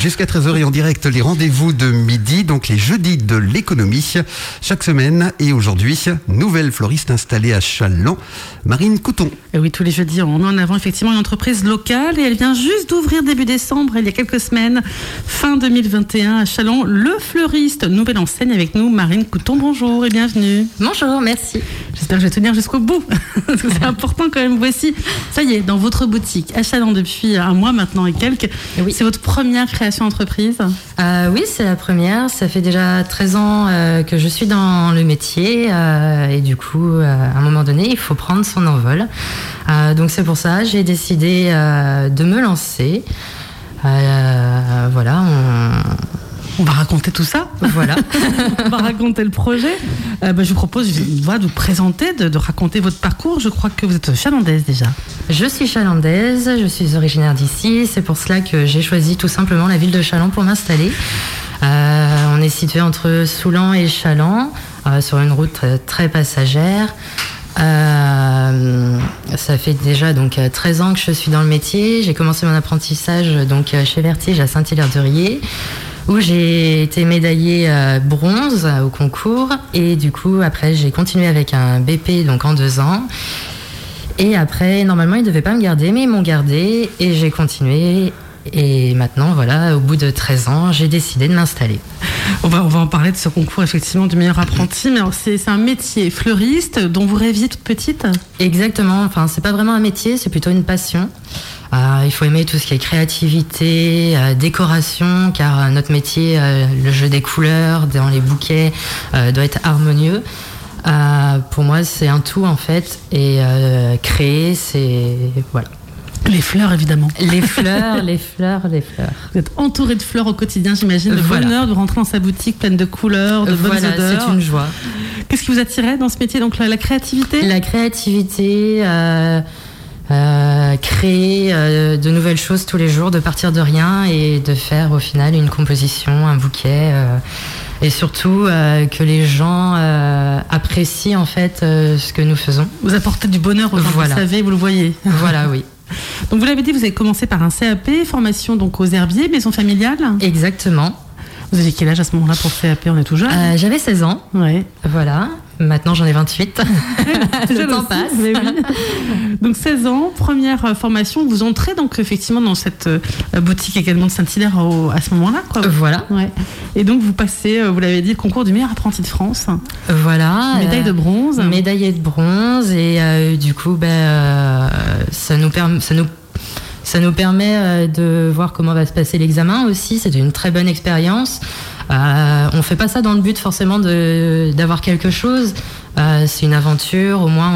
Jusqu'à 13h et en direct, les rendez-vous de midi, donc les jeudis de l'économie, chaque semaine. Et aujourd'hui, nouvelle fleuriste installée à Challans, Marine Couton. Et oui, tous les jeudis, on met en avant effectivement une entreprise locale et elle vient juste d'ouvrir début décembre, il y a quelques semaines, fin 2021 à Challans, le fleuriste, nouvelle enseigne avec nous, Marine Couton. Bonjour et bienvenue. Bonjour, merci. J'espère que je vais tenir jusqu'au bout, parce que c'est important quand même. Voici, ça y est, dans votre boutique à Challans depuis un mois maintenant et quelques. Oui. C'est votre première création d'entreprise? Oui, c'est la première. Ça fait déjà 13 ans que je suis dans le métier et du coup, à un moment donné, il faut prendre son envol. Donc c'est pour ça, j'ai décidé de me lancer. Voilà, on va raconter tout ça. Voilà. On va raconter le projet. Je vous propose de vous présenter, de raconter votre parcours. Je crois que vous êtes chalandaise déjà. Je suis chalandaise, je suis originaire d'ici. C'est pour cela que j'ai choisi tout simplement la ville de Challans pour m'installer. On est situé entre Soulan et Challans, sur une route très passagère. Ça fait déjà donc 13 ans que je suis dans le métier. J'ai commencé mon apprentissage donc chez Vertige à Saint-Hilaire-de-Riez, où j'ai été médaillée bronze au concours. Et du coup, après, j'ai continué avec un BP donc en 2 ans. Et après, normalement, ils ne devaient pas me garder, mais ils m'ont gardée et j'ai continué. Et maintenant, voilà, au bout de 13 ans, j'ai décidé de m'installer. On va en parler de ce concours, effectivement, du meilleur apprenti. Mais alors, c'est un métier fleuriste dont vous rêviez toute petite? Exactement. Enfin, c'est pas vraiment un métier, c'est plutôt une passion. Il faut aimer tout ce qui est créativité, décoration, car notre métier, le jeu des couleurs dans les bouquets, doit être harmonieux. Pour moi, c'est un tout en fait, et créer, c'est voilà. Les fleurs, évidemment. Les fleurs. Vous êtes entouré de fleurs au quotidien, j'imagine. Le bonheur de rentrer dans sa boutique pleine de couleurs, de bonnes odeurs. C'est une joie. Qu'est-ce qui vous attirait dans ce métier? Donc la créativité? La créativité, créer de nouvelles choses tous les jours, de partir de rien et de faire au final une composition, un bouquet. Et surtout que les gens apprécient en fait ce que nous faisons. Vous apportez du bonheur aux gens, vous le savez, vous le voyez. Voilà, oui. Donc vous l'avez dit, vous avez commencé par un CAP, formation donc aux herbiers, maison familiale. Exactement. Vous aviez quel âge à ce moment-là pour CAP? On est tout jeune. J'avais 16 ans. Ouais. Voilà. Maintenant, j'en ai 28. Le temps passe. Mais oui. Donc 16 ans, première formation. Vous entrez donc effectivement dans cette boutique également de Saint-Hilaire à ce moment-là, quoi. Voilà. Ouais. Et donc vous passez, vous l'avez dit, le concours du meilleur apprenti de France. Voilà. Médaille de bronze. Médaillée de bronze. Et du coup, ça nous permet de voir comment va se passer l'examen aussi. C'est une très bonne expérience. On fait pas ça dans le but forcément d'avoir quelque chose. C'est une aventure. Au moins,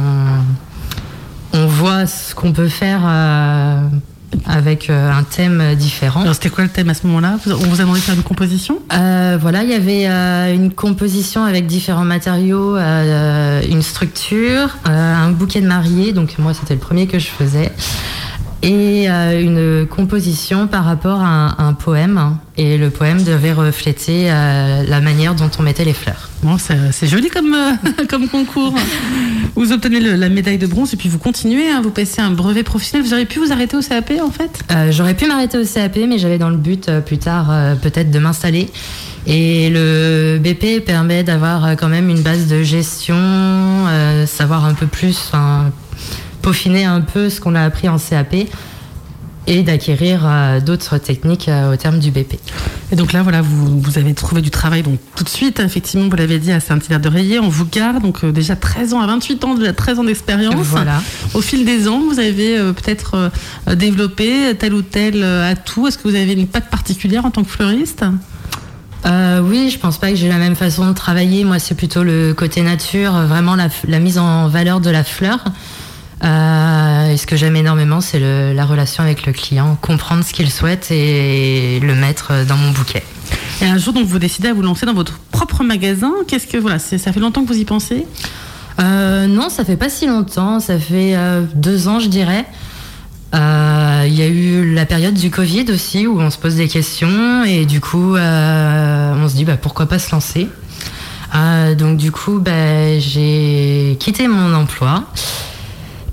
on voit ce qu'on peut faire avec un thème différent. Alors, c'était quoi le thème à ce moment-là? On vous a demandé de faire une composition? Voilà, il y avait une composition avec différents matériaux, une structure, un bouquet de mariée. Donc moi, c'était le premier que je faisais. Et une composition par rapport à un poème. Et le poème devait refléter la manière dont on mettait les fleurs. Bon, c'est joli comme concours. Vous obtenez la médaille de bronze et puis vous continuez, vous passez un brevet professionnel. Vous auriez pu vous arrêter au CAP en fait? J'aurais pu m'arrêter au CAP, mais j'avais dans le but plus tard peut-être de m'installer. Et le BP permet d'avoir quand même une base de gestion, savoir un peu plus... peaufiner un peu ce qu'on a appris en CAP et d'acquérir d'autres techniques au terme du BP. Et donc là, voilà, vous avez trouvé du travail donc tout de suite, effectivement, vous l'avez dit, à Saint-Hilaire-de-Riez, on vous garde, donc déjà 13 ans à 28 ans, déjà 13 ans d'expérience. Voilà. Au fil des ans, vous avez peut-être développé tel ou tel atout. Est-ce que vous avez une patte particulière en tant que fleuriste? Oui, je pense pas que j'ai la même façon de travailler. Moi, c'est plutôt le côté nature, vraiment la mise en valeur de la fleur. Et ce que j'aime énormément, c'est la relation avec le client, comprendre ce qu'il souhaite et le mettre dans mon bouquet. Et un jour, donc, vous décidez à vous lancer dans votre propre magasin. Qu'est-ce que ça fait longtemps que vous y pensez? Non, ça fait pas si longtemps. Ça fait 2 ans, je dirais. Il y a eu la période du Covid aussi, où on se pose des questions et du coup, on se dit pourquoi pas se lancer. Donc du coup, j'ai quitté mon emploi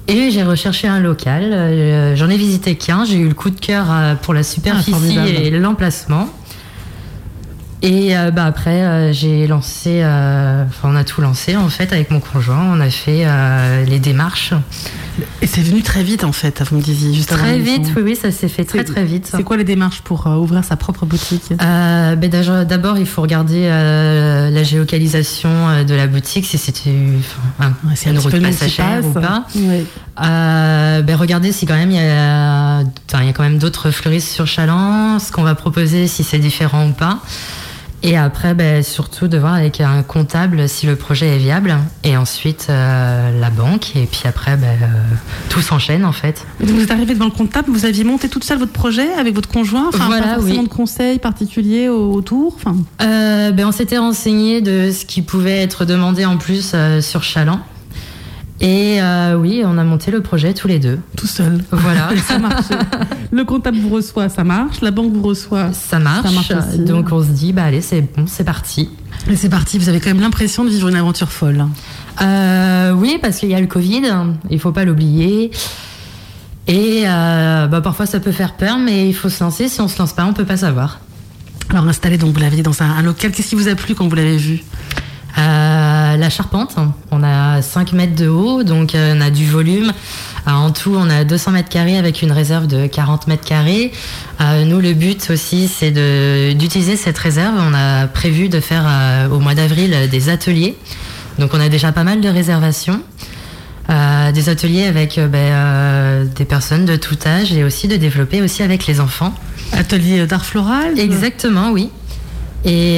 Et j'ai recherché un local. J'en ai visité qu'un. J'ai eu le coup de cœur pour la superficie et l'emplacement. Et après, j'ai lancé, on a tout lancé en fait avec mon conjoint. On a fait les démarches. Et c'est venu très vite en fait, vous me disiez juste avant. Très vite, oui, ça s'est fait très vite. C'est quoi les démarches pour ouvrir sa propre boutique? D'abord, il faut regarder la géolocalisation de la boutique, si c'était une route passagère ou pas. Oui. Regardez si quand même il y a quand même d'autres fleuristes sur Challans, ce qu'on va proposer, si c'est différent ou pas. Et après, surtout de voir avec un comptable si le projet est viable. Et ensuite, la banque. Et puis après, tout s'enchaîne en fait. Et donc vous êtes arrivé devant le comptable, vous aviez monté toute seule votre projet avec votre conjoint? Voilà, pas forcément de conseils particuliers autour? On s'était renseigné de ce qui pouvait être demandé en plus sur Challans. Et oui, on a monté le projet tous les deux. Tout seul. Voilà. Ça marche. Le comptable vous reçoit, ça marche. La banque vous reçoit, ça marche aussi. Donc on se dit, allez, c'est bon, c'est parti. Et c'est parti. Vous avez quand même l'impression de vivre une aventure folle. Oui, parce qu'il y a le Covid, il faut pas l'oublier. Et parfois ça peut faire peur, mais il faut se lancer. Si on se lance pas, on peut pas savoir. Alors installé, donc vous l'avez dit dans un local. Qu'est-ce qui vous a plu quand vous l'avez vu? La charpente, on a 5 mètres de haut, donc on a du volume. En tout, on a 200 mètres carrés avec une réserve de 40 mètres carrés. Nous, le but aussi, c'est d'utiliser cette réserve. On a prévu de faire au mois d'avril des ateliers. Donc on a déjà pas mal de réservations. Des ateliers avec des personnes de tout âge et aussi de développer aussi avec les enfants. Atelier d'art floral? Exactement, oui. Et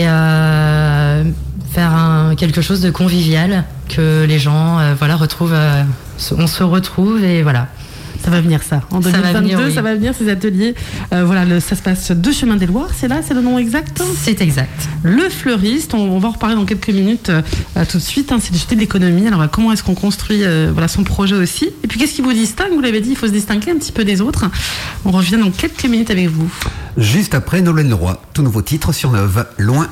faire quelque chose de convivial, que les gens retrouvent, on se retrouve et voilà. Ça va venir ça. En 2022, ça va venir ces ateliers. Ça se passe 2 chemins des Loirs, c'est là, c'est le nom exact? C'est exact. Le fleuriste, on va en reparler dans quelques minutes tout de suite. C'est des jetés d'économie. Alors comment est-ce qu'on construit son projet aussi? Et puis qu'est-ce qui vous distingue? Vous l'avez dit, il faut se distinguer un petit peu des autres. On revient dans quelques minutes avec vous. Juste après Nolwenn Leroy, tout nouveau titre sur Neuve, Loin.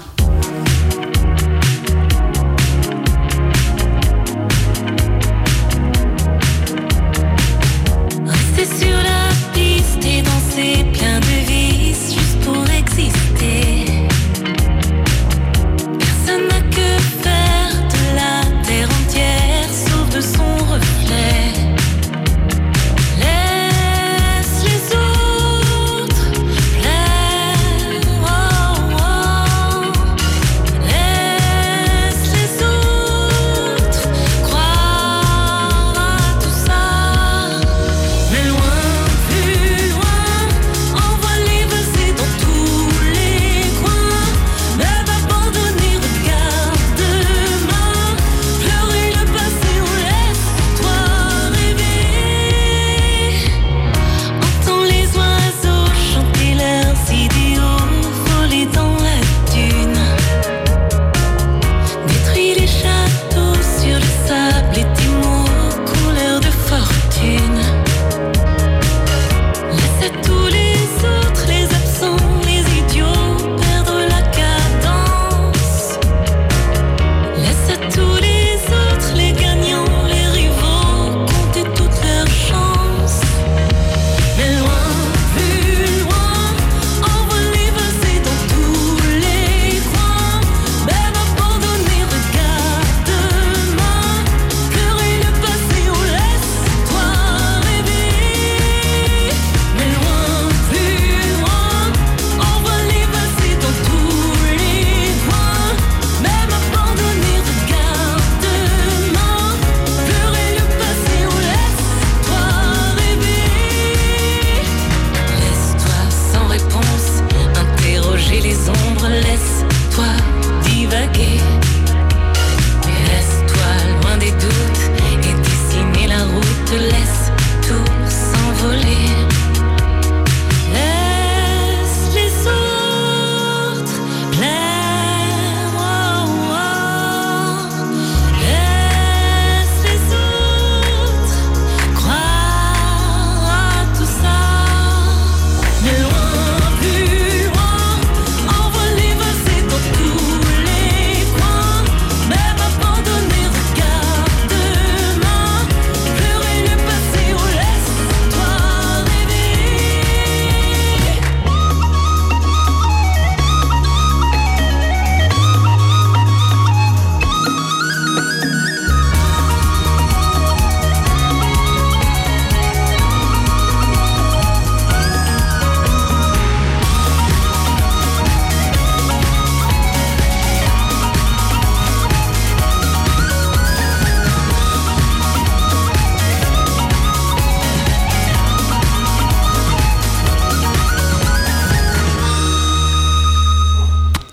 Laisse les autres plaire.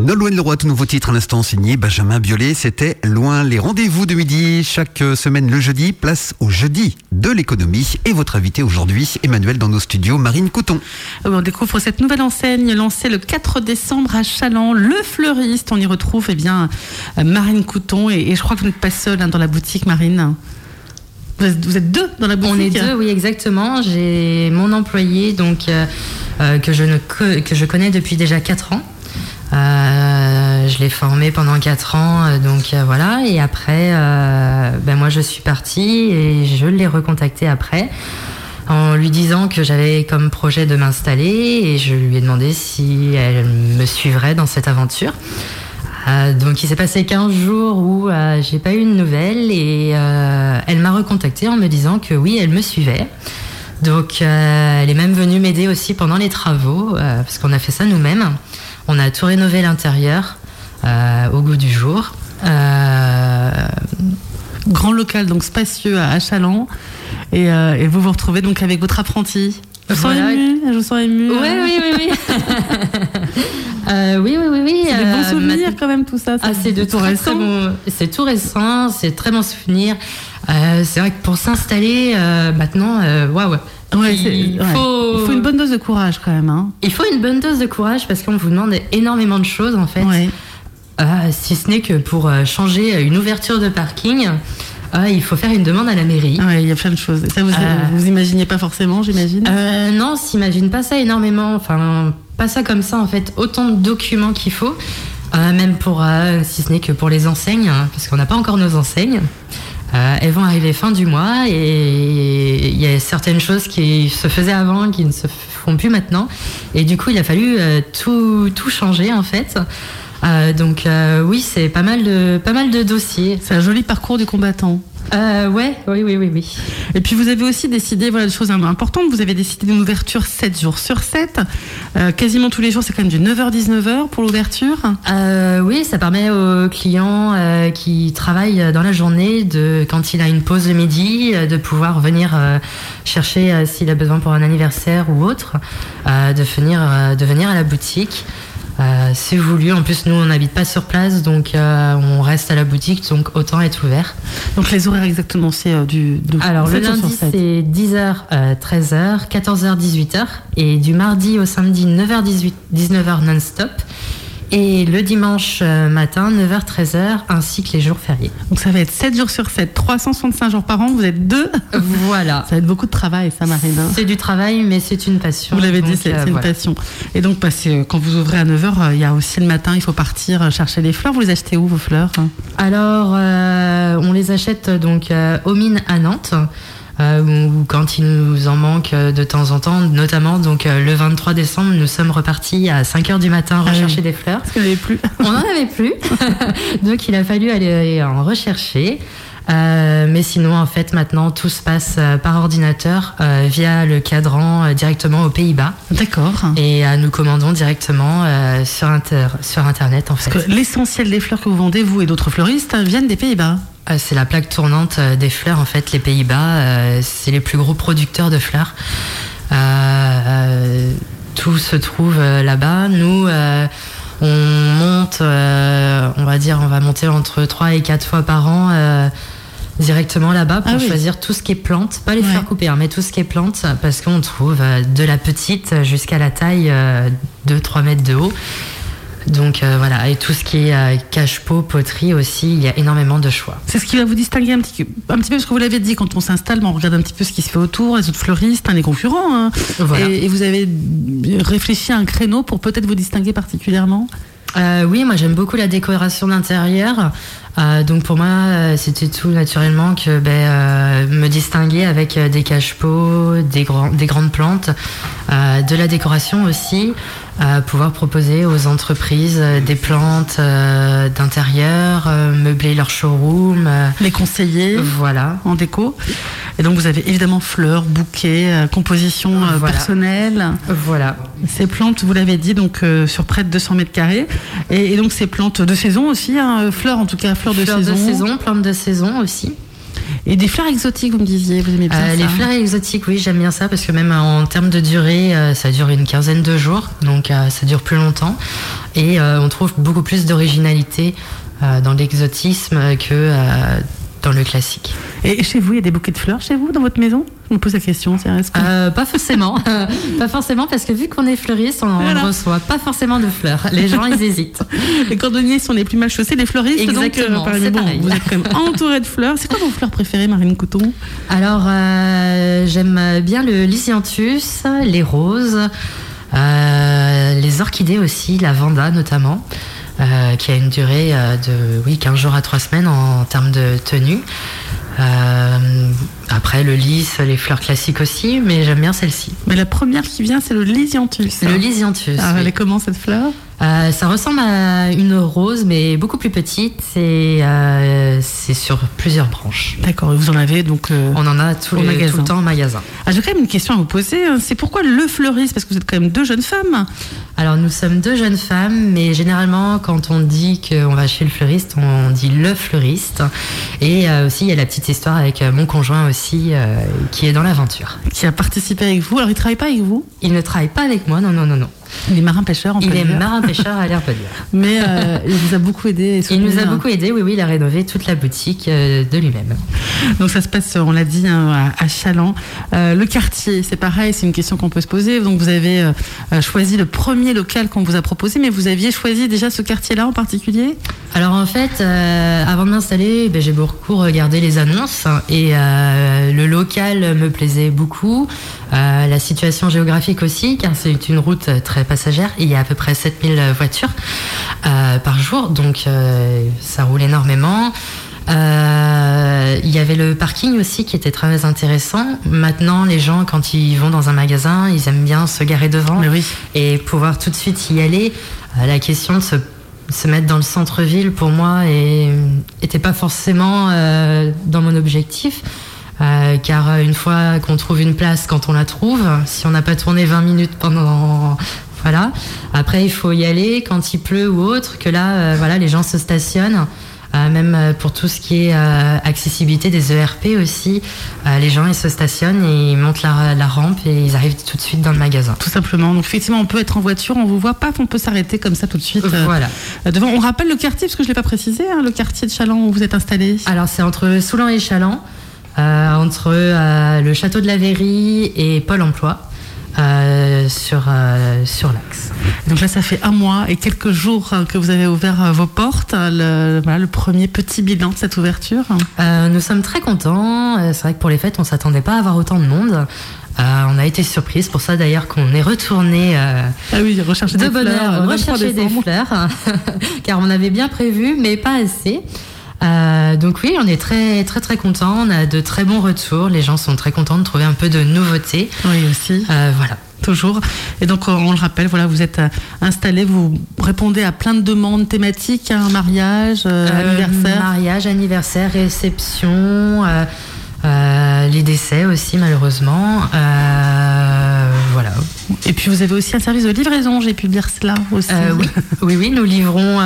Nolwenn Leroy, tout nouveau titre à l'instant signé Benjamin Biolay. C'était Loin. Les rendez-vous de midi chaque semaine le jeudi. Place au jeudi de l'économie. Et votre invité aujourd'hui, Emmanuel, dans nos studios, Marine Couton. On découvre cette nouvelle enseigne lancée le 4 décembre à Challans, Le Fleuriste. On y retrouve Marine Couton. Et je crois que vous n'êtes pas seule dans la boutique, Marine. Vous êtes deux dans la boutique. On est deux, oui, exactement. J'ai mon employé que je connais depuis déjà 4 ans. Je l'ai formé pendant 4 ans, voilà. Et après, moi je suis partie et je l'ai recontacté après en lui disant que j'avais comme projet de m'installer et je lui ai demandé si elle me suivrait dans cette aventure. Donc il s'est passé 15 jours où j'ai pas eu de nouvelles et elle m'a recontacté en me disant que oui, elle me suivait. Donc elle est même venue m'aider aussi pendant les travaux parce qu'on a fait ça nous-mêmes. On a tout rénové l'intérieur au goût du jour. Grand local, donc spacieux à Challans. Et vous vous retrouvez donc avec votre apprenti. Je vous sens émue. Oui. Oui. C'est des bons souvenirs quand même tout ça. C'est tout récent. C'est tout récent, c'est très bon souvenir. C'est vrai que pour s'installer maintenant, waouh. Ouais, il faut une bonne dose de courage quand même. Hein. Il faut une bonne dose de courage parce qu'on vous demande énormément de choses en fait. Ouais. Si ce n'est que pour changer une ouverture de parking, il faut faire une demande à la mairie. Oui, il y a plein de choses. Ça, vous imaginiez pas forcément, j'imagine. Non, on s'imagine pas ça énormément. Enfin, pas ça comme ça en fait. Autant de documents qu'il faut. Même pour, si ce n'est que pour les enseignes, parce qu'on n'a pas encore nos enseignes. Elles vont arriver fin du mois et il y a certaines choses qui se faisaient avant qui ne se font plus maintenant. Et du coup, il a fallu tout changer en fait. Donc oui, c'est pas mal de dossiers. C'est un joli parcours du combattant. Oui. Et puis vous avez aussi décidé, voilà, des choses importantes. Vous avez décidé d'une ouverture 7 jours sur 7. Quasiment tous les jours, c'est quand même du 9h-19h pour l'ouverture. Oui, ça permet aux clients qui travaillent dans la journée, quand il a une pause le midi, de pouvoir venir chercher s'il a besoin pour un anniversaire ou autre, de venir à la boutique. C'est voulu. En plus, nous, on n'habite pas sur place, donc on reste à la boutique, donc autant être ouvert. Donc les horaires exactement, c'est Alors le lundi, c'est 10h, 13h, 14h, 18h, et du mardi au samedi, 9h, 19h non-stop. Et le dimanche matin, 9h, 13h, ainsi que les jours fériés. Donc ça va être 7 jours sur 7, 365 jours par an, vous êtes deux. Voilà. Ça va être beaucoup de travail, ça, Marine. C'est du travail, mais c'est une passion. Vous l'avez dit, c'est une passion. Et donc, quand vous ouvrez à 9h, il y a aussi le matin, il faut partir chercher les fleurs. Vous les achetez où, vos fleurs ? Alors, on les achète donc aux mines à Nantes. Ou quand il nous en manque de temps en temps, notamment donc le 23 décembre, nous sommes repartis à 5h du matin rechercher des fleurs. Parce qu'il n'y en avait plus. On n'en avait plus, donc il a fallu aller en rechercher. Mais sinon, en fait, maintenant, tout se passe par ordinateur via le cadran directement aux Pays-Bas. D'accord. Et nous commandons directement sur Internet, en fait. Parce que l'essentiel des fleurs que vous vendez, vous et d'autres fleuristes, viennent des Pays-Bas. C'est la plaque tournante des fleurs, en fait. Les Pays-Bas, c'est les plus gros producteurs de fleurs. Tout se trouve là-bas. Nous, on monte, on va monter entre 3 et 4 fois par an directement là-bas pour choisir tout ce qui est plantes, pas les fleurs coupées, mais tout ce qui est plantes, parce qu'on trouve de la petite jusqu'à la taille de 3 mètres de haut. Donc voilà, et tout ce qui est cache-pot, poterie aussi, il y a énormément de choix. C'est ce qui va vous distinguer un petit peu, parce que vous l'avez dit, quand on s'installe, on regarde un petit peu ce qui se fait autour, les autres fleuristes, les concurrents. Hein. Voilà. Et vous avez réfléchi à un créneau pour peut-être vous distinguer particulièrement ? Oui, moi j'aime beaucoup la décoration d'intérieur. Donc pour moi, c'était tout naturellement que me distinguer avec des cache-pots, des grandes plantes, de la décoration aussi, pouvoir proposer aux entreprises des plantes d'intérieur, meubler leur showroom. Les conseiller en déco. Et donc vous avez évidemment fleurs, bouquets, composition personnelle. Voilà. Ces plantes, vous l'avez dit, donc sur près de 200 mètres carrés. Et donc ces plantes de saison aussi, fleurs en tout cas, fleurs de saison, plantes de saison aussi. Et des fleurs exotiques, vous me disiez, vous aimez bien ça? Les fleurs exotiques, oui, j'aime bien ça parce que même en termes de durée, ça dure une quinzaine de jours, donc ça dure plus longtemps. Et on trouve beaucoup plus d'originalité dans l'exotisme que dans le classique. Et chez vous, il y a des bouquets de fleurs chez vous, dans votre maison ? Je me pose la question. Pas forcément. Pas forcément, parce que vu qu'on est fleuriste, on ne reçoit pas forcément de fleurs. Les gens, ils hésitent. Les cordonniers sont les plus mal chaussés, les fleuristes. Exactement, donc, c'est pareil. Vous êtes quand même entouré de fleurs. C'est quoi vos fleurs préférées, Marine Couton ? Alors, j'aime bien le lisianthus, les roses, les orchidées aussi, la vanda notamment. Qui a une durée de 15 jours à 3 semaines en termes de tenue. Après, le lys, les fleurs classiques aussi, mais j'aime bien celle-ci. Mais la première qui vient, c'est le lisianthus. Le lisianthus. Alors, elle est comment cette fleur ? Ça ressemble à une rose, mais beaucoup plus petite. C'est sur plusieurs branches. D'accord, vous en avez donc... On en a tout le temps en magasin. J'ai quand même une question à vous poser. C'est pourquoi le fleuriste ? Parce que vous êtes quand même 2 jeunes femmes. Alors, nous sommes 2 jeunes femmes, mais généralement, quand on dit qu'on va chez le fleuriste, on dit le fleuriste. Et aussi, il y a la petite histoire avec mon conjoint aussi, qui est dans l'aventure. Qui a participé avec vous. Alors, il ne travaille pas avec vous ? Il ne travaille pas avec moi, non. Il est marin-pêcheur, on peut dire. Il est marin-pêcheur à l'air peut dire. Mais il vous a beaucoup aidé. Il nous a beaucoup aidé, oui. Il a rénové toute la boutique de lui-même. Donc ça se passe, on l'a dit, à Chaland. Le quartier, c'est pareil, c'est une question qu'on peut se poser. Donc vous avez choisi le premier local qu'on vous a proposé, mais vous aviez choisi déjà ce quartier-là en particulier ? Alors en fait, avant de m'installer, j'ai beaucoup regardé les annonces et le local me plaisait beaucoup. La situation géographique aussi, car c'est une route très passagère. Il y a à peu près 7000 voitures par jour, donc ça roule énormément. Il y avait le parking aussi qui était très intéressant. Maintenant, les gens, quand ils vont dans un magasin, ils aiment bien se garer devant et pouvoir tout de suite y aller. La question de se mettre dans le centre-ville, pour moi, était pas forcément dans mon objectif. Car une fois qu'on trouve une place, quand on la trouve, si on n'a pas tourné 20 minutes pendant... Voilà. Après, il faut y aller quand il pleut ou autre, que là, les gens se stationnent. Même pour tout ce qui est accessibilité des ERP aussi, les gens ils se stationnent et ils montent la rampe et ils arrivent tout de suite dans le magasin. Tout simplement. Donc effectivement, on peut être en voiture, on vous voit, paf, on peut s'arrêter comme ça tout de suite. Voilà. Devant. On rappelle le quartier, parce que je ne l'ai pas précisé, le quartier de Chaland où vous êtes installé. Alors c'est entre Soulan et Chaland, entre le château de la Verrie et Pôle emploi. Sur l'axe. Donc là, ça fait 1 mois et quelques jours que vous avez ouvert vos portes. Le premier petit bilan de cette ouverture. Nous sommes très contents. C'est vrai que pour les fêtes, on ne s'attendait pas à avoir autant de monde. On a été surprise, pour ça d'ailleurs qu'on est retourné rechercher de des bonne heure, rechercher des fleurs, car on avait bien prévu, mais pas assez. Donc oui, on est très très très contents, on a de très bons retours, les gens sont très contents de trouver un peu de nouveauté. Oui aussi. Voilà. Toujours. Et donc on le rappelle, vous êtes installé, vous répondez à plein de demandes thématiques, mariage, anniversaire. Mariage, anniversaire, réception, les décès aussi malheureusement. Voilà. Et puis vous avez aussi un service de livraison, j'ai pu lire cela aussi. Oui, nous livrons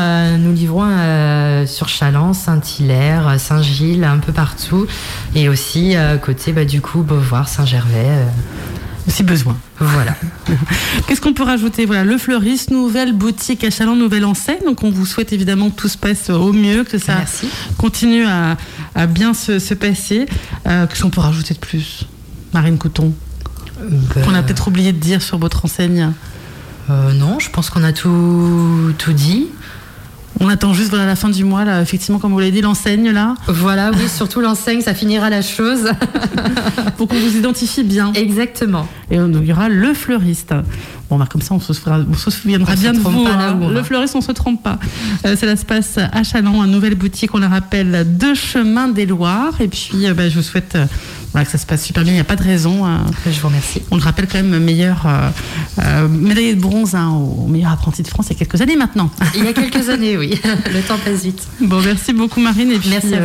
sur Chaland, Saint-Hilaire, Saint-Gilles, un peu partout, et aussi côté Beauvoir, Saint-Gervais. Si besoin. Voilà. Qu'est-ce qu'on peut rajouter ? Le fleuriste, nouvelle boutique à Chaland, nouvelle enseigne. Donc on vous souhaite évidemment que tout se passe au mieux, que ça continue à bien se passer. Qu'est-ce qu'on peut rajouter de plus, Marine Couton ? Qu'on a peut-être oublié de dire sur votre enseigne. Non, je pense qu'on a tout dit. On attend juste la fin du mois, là, effectivement, comme vous l'avez dit, l'enseigne, là. Voilà, oui, surtout l'enseigne, ça finira la chose. Pour qu'on vous identifie bien. Exactement. Et donc, il y aura le fleuriste. Bon, comme ça, on se souviendra bien de vous. Le fleuriste, on ne se trompe pas. Cela se passe à Chaland, une nouvelle boutique, on la rappelle, 2 chemins des Loirs. Et puis, je vous souhaite que ça se passe super bien, il n'y a pas de raison. Je vous remercie. On le rappelle quand même, meilleur médaillé de bronze au meilleur apprenti de France il y a quelques années maintenant. Il y a quelques années, oui. Le temps passe vite. Bon, merci beaucoup Marine. Et puis, merci à vous.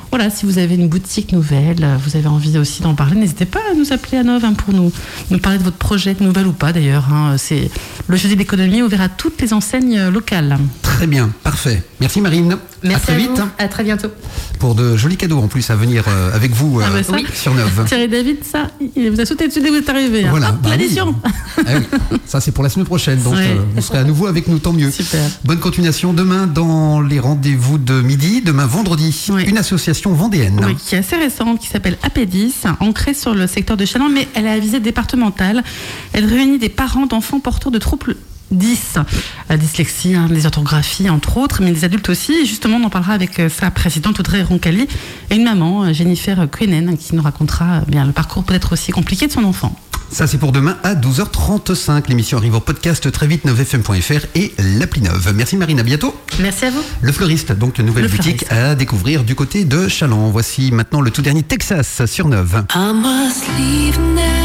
Voilà, si vous avez une boutique nouvelle, vous avez envie aussi d'en parler, n'hésitez pas à nous appeler à 9 pour nous parler de votre projet, nouvelle ou pas d'ailleurs. C'est le jeudi d'économie ouvert à toutes les enseignes locales. Très bien, parfait. Merci Marine. Merci à très vite. Vous. À très bientôt. Pour de jolis cadeaux en plus à venir avec vous sur 9. Thierry David, ça, il vous a sauté dessus dès que vous êtes arrivé. Voilà, Hop, l'addition. Oui. Ah oui. Ça c'est pour la semaine prochaine, donc vous serez à nouveau avec nous, tant mieux. Super. Bonne continuation demain dans les rendez-vous de midi, demain vendredi, une association vendéenne. Oui, qui est assez récente, qui s'appelle AP10, ancrée sur le secteur de Châlons, mais elle a la visée départementale. Elle réunit des parents d'enfants porteurs de troubles 10, la dyslexie, les orthographies entre autres, mais des adultes aussi. Et justement, on en parlera avec sa présidente Audrey Roncalli et une maman, Jennifer Quenen, qui nous racontera bien le parcours peut-être aussi compliqué de son enfant. Ça, c'est pour demain à 12h35. L'émission arrive au podcast très vite, 9fm.fr et l'appli 9. Merci Marine, à bientôt. Merci à vous. Le Fleuriste, donc une nouvelle boutique à découvrir du côté de Châlons. Voici maintenant le tout dernier Texas sur 9. I must leave now.